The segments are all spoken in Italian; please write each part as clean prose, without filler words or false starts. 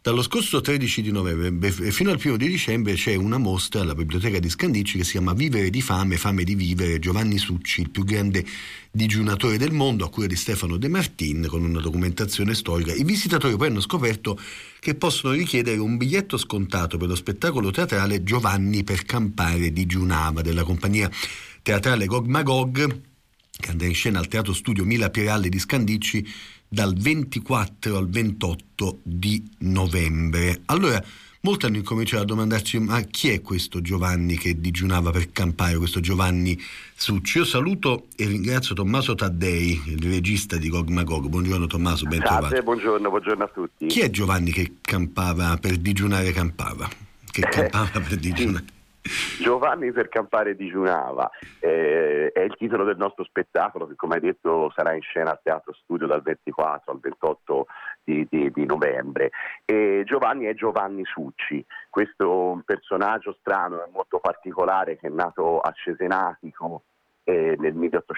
Dallo scorso 13 di novembre fino al 1 di dicembre c'è una mostra alla Biblioteca di Scandicci che si chiama Vivere di fame, fame di vivere, Giovanni Succi, il più grande digiunatore del mondo, a cura di Stefano De Martin, con una documentazione storica. I visitatori poi hanno scoperto che possono richiedere un biglietto scontato per lo spettacolo teatrale Giovanni per campare digiunava, della compagnia teatrale Gog Magog, che andrà in scena al Teatro Studio Mila Pieralli di Scandicci dal 24 al 28 di novembre. Allora, molti hanno incominciato a domandarci: ma chi è questo Giovanni che digiunava per campare, questo Giovanni Succi? Io saluto e ringrazio Tommaso Taddei, il regista di Gog Magog. Buongiorno Tommaso, ben trovato. Buongiorno a tutti. Chi è Giovanni che campava per digiunare campava? Che campava per digiunare? Giovanni per campare digiunava è il titolo del nostro spettacolo, che come hai detto sarà in scena al Teatro Studio dal 24 al 28 di novembre. E Giovanni è Giovanni Succi, questo personaggio strano e molto particolare che è nato a Cesenatico nel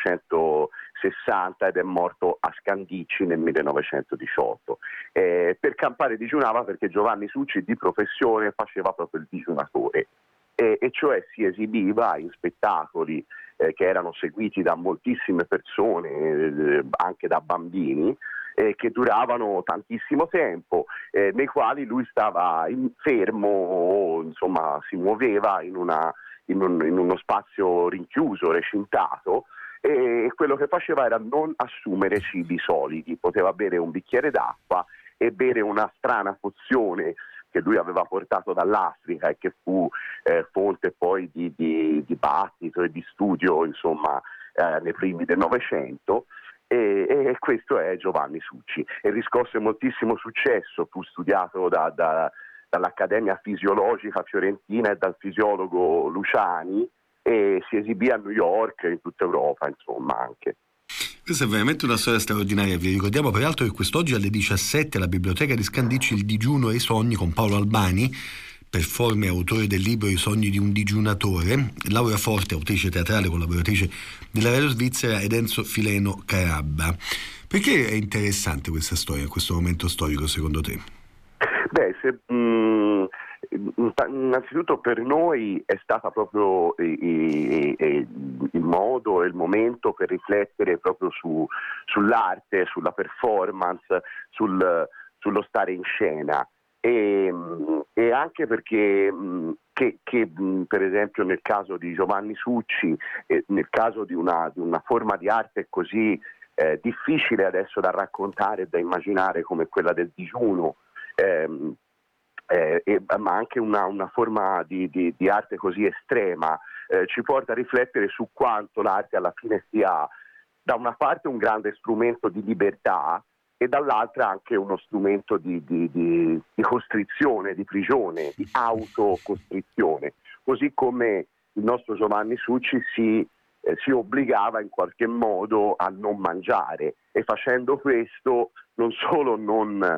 1860 ed è morto a Scandicci nel 1918. Per campare digiunava perché Giovanni Succi di professione faceva proprio il digiunatore. E cioè si esibiva in spettacoli che erano seguiti da moltissime persone, anche da bambini, che duravano tantissimo tempo, nei quali lui stava fermo o insomma si muoveva in uno spazio rinchiuso, recintato, e quello che faceva era non assumere cibi solidi, poteva bere un bicchiere d'acqua e bere una strana pozione che lui aveva portato dall'Africa e che fu fonte poi di dibattito e di studio, insomma, nei primi del Novecento, e questo è Giovanni Succi. E riscosse moltissimo successo, fu studiato dall'Accademia Fisiologica Fiorentina e dal fisiologo Luciani, e si esibì a New York e in tutta Europa, insomma, anche. Questa è veramente una storia straordinaria. Vi ricordiamo peraltro che quest'oggi alle 17 alla Biblioteca di Scandicci Il digiuno e i sogni con Paolo Albani, performer e autore del libro I sogni di un digiunatore, Laura Forte, autrice teatrale, collaboratrice della Radio Svizzera, ed Enzo Fileno Carabba. Perché è interessante questa storia in questo momento storico, secondo te? Innanzitutto per noi è stata proprio il modo e il momento per riflettere proprio sull'arte, sulla performance, sullo stare in scena, e anche perché che per esempio nel caso di Giovanni Succi, nel caso di una forma di arte così difficile adesso da raccontare e da immaginare come quella del digiuno, ma anche una forma di arte così estrema, ci porta a riflettere su quanto l'arte alla fine sia da una parte un grande strumento di libertà e dall'altra anche uno strumento di costrizione, di prigione, di autocostrizione, così come il nostro Giovanni Succi si obbligava in qualche modo a non mangiare, e facendo questo non solo non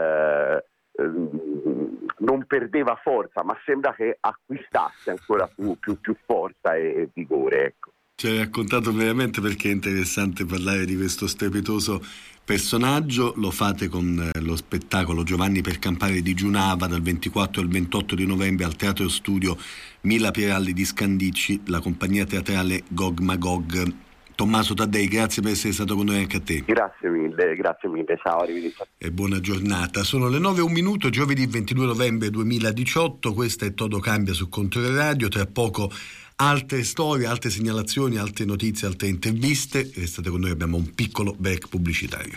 perdeva forza, ma sembra che acquistasse ancora più forza e vigore, ecco. Ci hai raccontato veramente, perché è interessante parlare di questo strepitoso personaggio. Lo fate con lo spettacolo Giovanni per campare digiunava dal 24 al 28 di novembre al Teatro Studio Mila Pieralli di Scandicci, la compagnia teatrale Gog Magog. Tommaso Taddei, grazie per essere stato con noi anche a te. Grazie mille, ciao, arrivederci. E buona giornata. Sono le 9:01, giovedì 22 novembre 2018, questa è Todo Cambia su Controllo Radio. Tra poco altre storie, altre segnalazioni, altre notizie, altre interviste. Restate con noi, abbiamo un piccolo break pubblicitario.